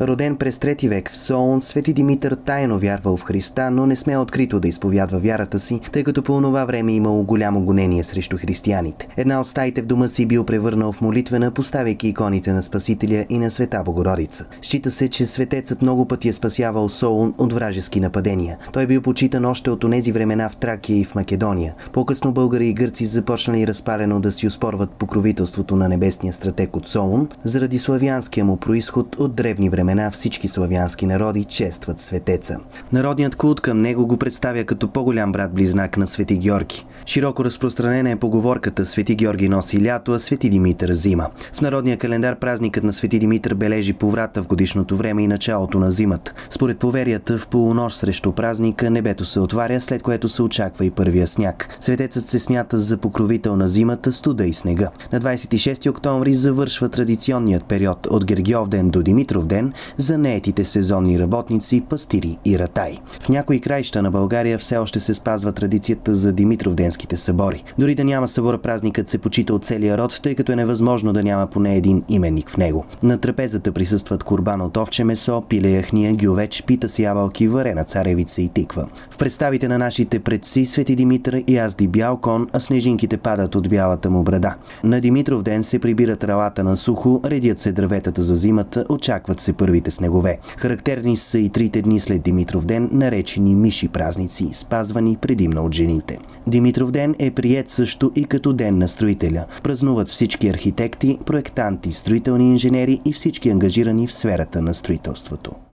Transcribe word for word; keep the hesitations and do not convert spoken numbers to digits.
Роден през трети век в Солун, свети Димитър тайно вярвал в Христа, но не смел открито да изповядва вярата си, тъй като по онова време имало голямо гонение срещу християните. Една от стаите в дома си бил превърнал в молитвена, поставяйки иконите на Спасителя и на Света Богородица. Счита се, че светецът много пъти е спасявал Солун от вражески нападения. Той бил почитан още от онези времена в Тракия и в Македония. По-късно българи и гърци започнали разпалено да си оспорват покровителството на небесния стратег от Солун. Заради славянския му произход от древни времена всички славянски народи честват светеца. Народният култ към него го представя като по-голям брат-близнак на Свети Георги. Широко разпространена е поговорката Свети Георги носи лято, а Свети Димитър зима. В народния календар празникът на Свети Димитър бележи поврата в годишното време и началото на зимата. Според поверията, в полунощ срещу празника небето се отваря, след което се очаква и първия сняг. Светецът се смята за покровител на зимата, студа и снега. На двадесет и шести октомври завършва традиционният период от Гергьовден до Димитровден за неетите сезонни работници, пастири и ратаи. В някои краища на България все още се спазва традицията за Димитровденските събори. Дори да няма събор, празникът се почита от целия род, тъй като е невъзможно да няма поне един именник в него. На трапезата присъстват курбан от овче месо, пиле яхния, гювеч, пита с ябълки, варена царевица и тиква. В представите на нашите предци Свети Димитър язди бял кон, а снежинките падат от бялата му брада. На Димитровден се прибира травата на сухо, редят се дърветата за зимата, очакват се първите снегове. Характерни са и трите дни след Димитровден, наречени миши празници, спазвани предимно от жените. Димитровден е приет също и като ден на строителя. Празнуват всички архитекти, проектанти, строителни инженери и всички ангажирани в сферата на строителството.